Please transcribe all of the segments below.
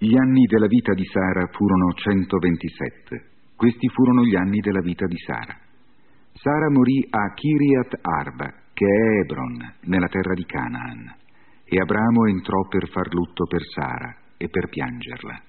Gli anni della vita di Sara furono 127. Questi furono gli anni della vita di Sara. Sara morì a Kiriat Arba, che è Hebron, nella terra di Canaan, e Abramo entrò per far lutto per Sara e per piangerla.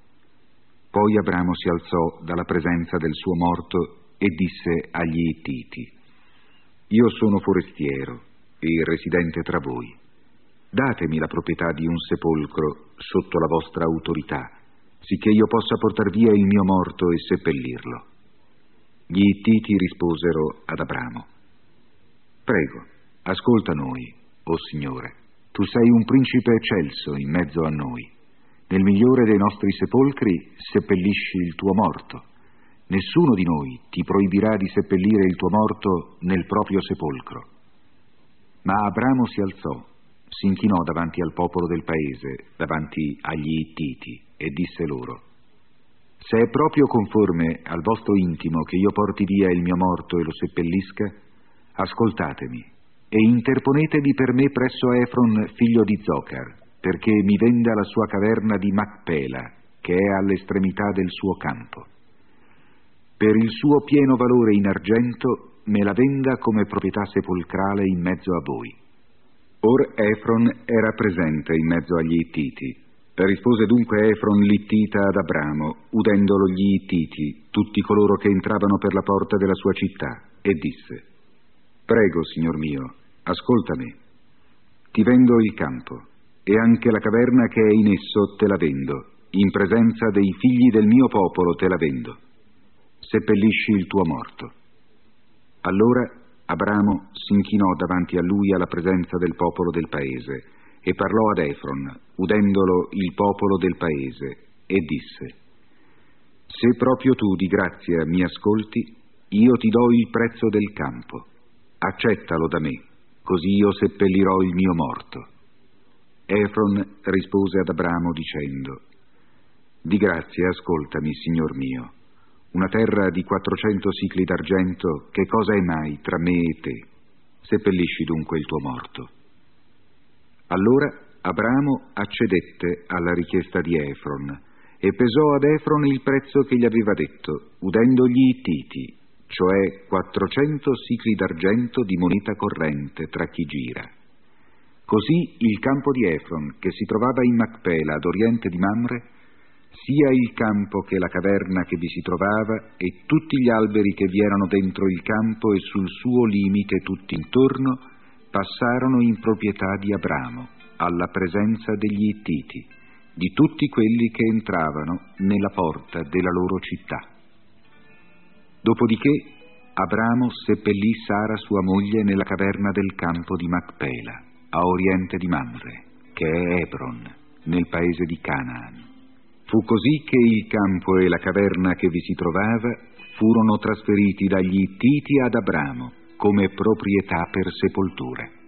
Poi Abramo si alzò dalla presenza del suo morto e disse agli Ittiti: Io sono forestiero e residente tra voi. Datemi la proprietà di un sepolcro sotto la vostra autorità, sicché io possa portar via il mio morto e seppellirlo. Gli Ittiti risposero ad Abramo: Prego, ascolta noi, o Signore, tu sei un principe eccelso in mezzo a noi. Nel migliore dei nostri sepolcri seppellisci il tuo morto. Nessuno di noi ti proibirà di seppellire il tuo morto nel proprio sepolcro. Ma Abramo si alzò, si inchinò davanti al popolo del paese, davanti agli Ittiti, e disse loro: Se è proprio conforme al vostro intimo che io porti via il mio morto e lo seppellisca, ascoltatemi e interponetevi per me presso Efron, figlio di Zocar, perché mi venda la sua caverna di Macpela, che è all'estremità del suo campo. Per il suo pieno valore in argento me la venda come proprietà sepolcrale in mezzo a voi. Or Efron era presente in mezzo agli Ittiti. Rispose dunque Efron l'Ittita ad Abramo, udendolo gli Ittiti, tutti coloro che entravano per la porta della sua città, e disse: Prego, signor mio, ascoltami. Ti vendo il campo, e anche la caverna che è in esso te la vendo, in presenza dei figli del mio popolo te la vendo. Seppellisci il tuo morto. Allora Abramo si inchinò davanti a lui alla presenza del popolo del paese e parlò ad Efron, udendolo il popolo del paese, e disse: Se proprio tu di grazia mi ascolti, io ti do il prezzo del campo. Accettalo da me, così io seppellirò il mio morto. Efron rispose ad Abramo dicendo: Di grazia ascoltami, signor mio. Una terra di 400 sicli d'argento, che cosa è mai tra me e te? Seppellisci dunque il tuo morto. Allora Abramo accedette alla richiesta di Efron e pesò ad Efron il prezzo che gli aveva detto, udendo gli Ittiti, cioè 400 sicli d'argento di moneta corrente tra chi gira. Così il campo di Efron, che si trovava in Macpela ad oriente di Mamre, sia il campo che la caverna che vi si trovava e tutti gli alberi che vi erano dentro il campo e sul suo limite tutti intorno, passarono in proprietà di Abramo, alla presenza degli Ittiti, di tutti quelli che entravano nella porta della loro città. Dopodiché Abramo seppellì Sara sua moglie nella caverna del campo di Macpela, a oriente di Mamre, che è Hebron, nel paese di Canaan. Fu così che il campo e la caverna che vi si trovava furono trasferiti dagli Ittiti ad Abramo come proprietà per sepolture.